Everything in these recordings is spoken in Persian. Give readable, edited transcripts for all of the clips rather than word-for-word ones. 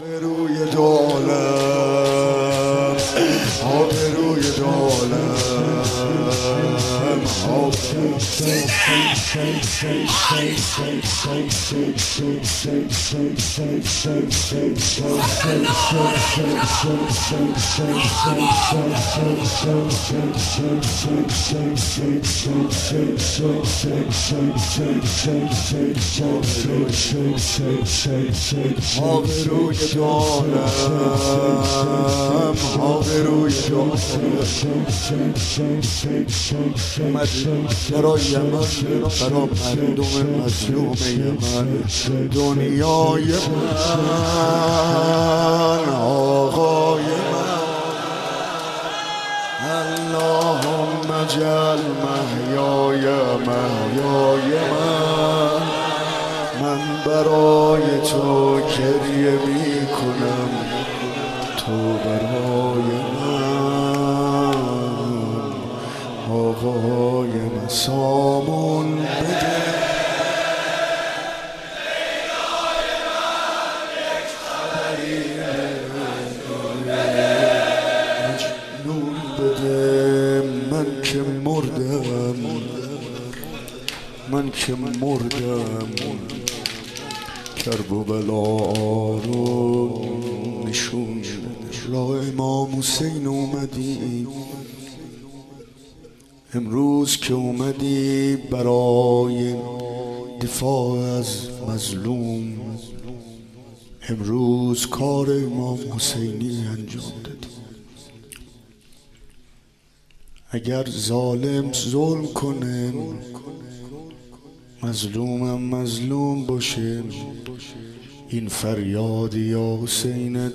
آبروی دولم، آبروی دولم، آبروی دولم، آبروی دولم برای من، برای مردم مظلوم من، دنیای من، آقای من. اللهم اجعل محیای محیای من برای تو گریه می کنم، تو برای من آقای من. سامون بده مجنون بده، من که مردم، من که مردم، کرب و بلا رو نشون. راه امام حسین اومدی امروز که اومدی برای دفاع از مظلوم، امروز کار امام حسینی انجام دادی. اگر ظالم ظلم کنه، مظلومم مظلوم باشه، این فریاد یا حسینت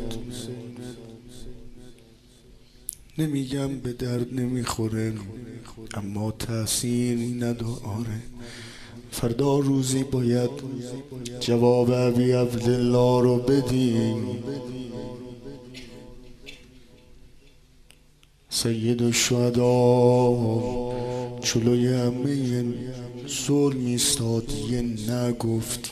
نمیگم به درد نمیخوره، اما تأثیری نداره. فردا روزی باید جواب ابی عبدالله رو بدی. سید الشهدا جلوی همه ظلم ایستاد، یه نگفت،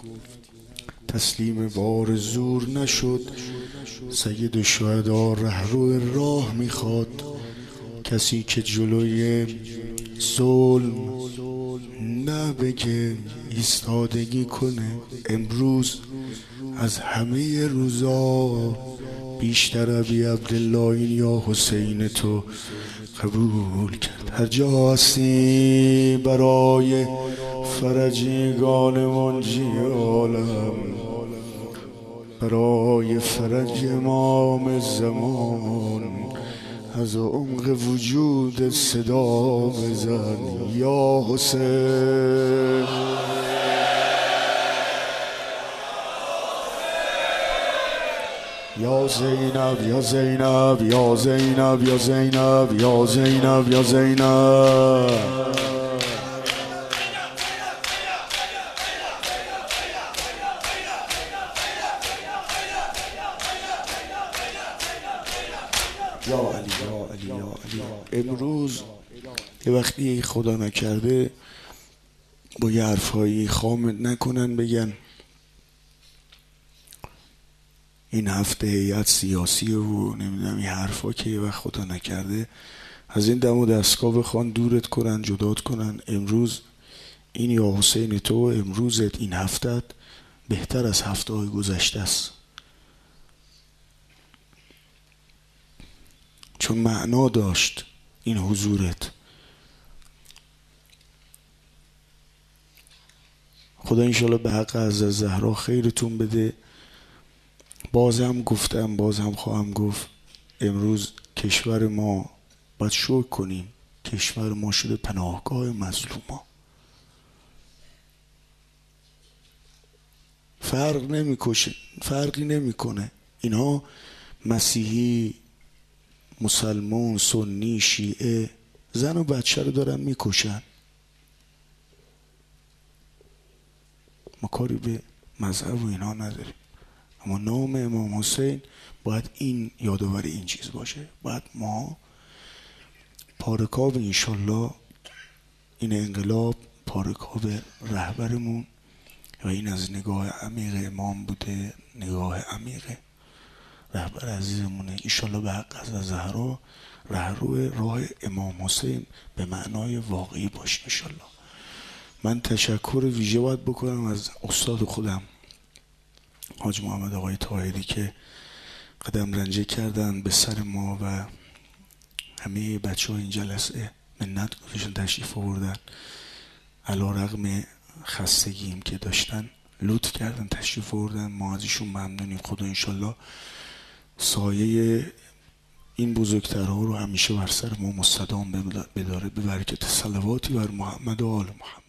تسلیم بار زور نشد. سید الشهدا رهرو راه میخواد، کسی که جلوی ظلم نبگه، ایستادگی کنه. امروز از همه روزا بیشتر ابی عبدالله این یا حسین تو قبول کرد. هر جا هستی برای فرجیگان منجی عالم، برای فرج امام زمان، از عمق وجود صدا بزن یا حسین. یا زینب یا زینب یا زینب یا زینب یا زینب یا زینب. یا علی یا علی یا علی. امروز یه وقتی خدا نکرده با یه حرفایی خامد نکنن، بگن این هفته هیئت سیاسی و نمیدونم این حرفا که یه وقت خدا نکرده از این دم و دستگاه بخوان دورت کنن، جدات کنن. امروز این یا حسین تو، امروزت، این هفتت بهتر از هفته های گذشته است، چون معنا داشت این حضورت. خدا انشالله به حق عزیز زهرا خیرتون بده. بازم گفتم، بازم خواهم گفت، امروز کشور ما باید شکر کنیم، کشور ما شده پناهگاه مظلوما. فرقی نمیکنه اینها مسیحی، مسلمان، سنی، شیعه، زن و بچه رو دارن میکشن. ما کاری به مذهب و اینا نداریم، اما نام امام حسین باید این یادآوری این چیز باشه. باید ما پارکاب انشالله این انقلاب، پارکاب رهبرمون و این از نگاه عمیق امام بوده، نگاه عمیق رهبر عزیزمونه. ایشالله به حق از زهرا رهرو راه امام حسین به معنای واقعی باشه ایشالله. من تشکر ویژه باید بکنم از استاد خودم حاج محمد آقای طاهری که قدم رنجه کردن به سر ما و همه بچه ها این جلسه منت گذاشتن تشریف آوردن، علی رغم خستگیم که داشتن لطف کردن تشریف آوردن، ما ازشون ممنونیم. خدا انشالله سایه این بزرگترها رو همیشه بر سر ما مستدام بداره، به برکت صلواتی بر محمد و آل محمد.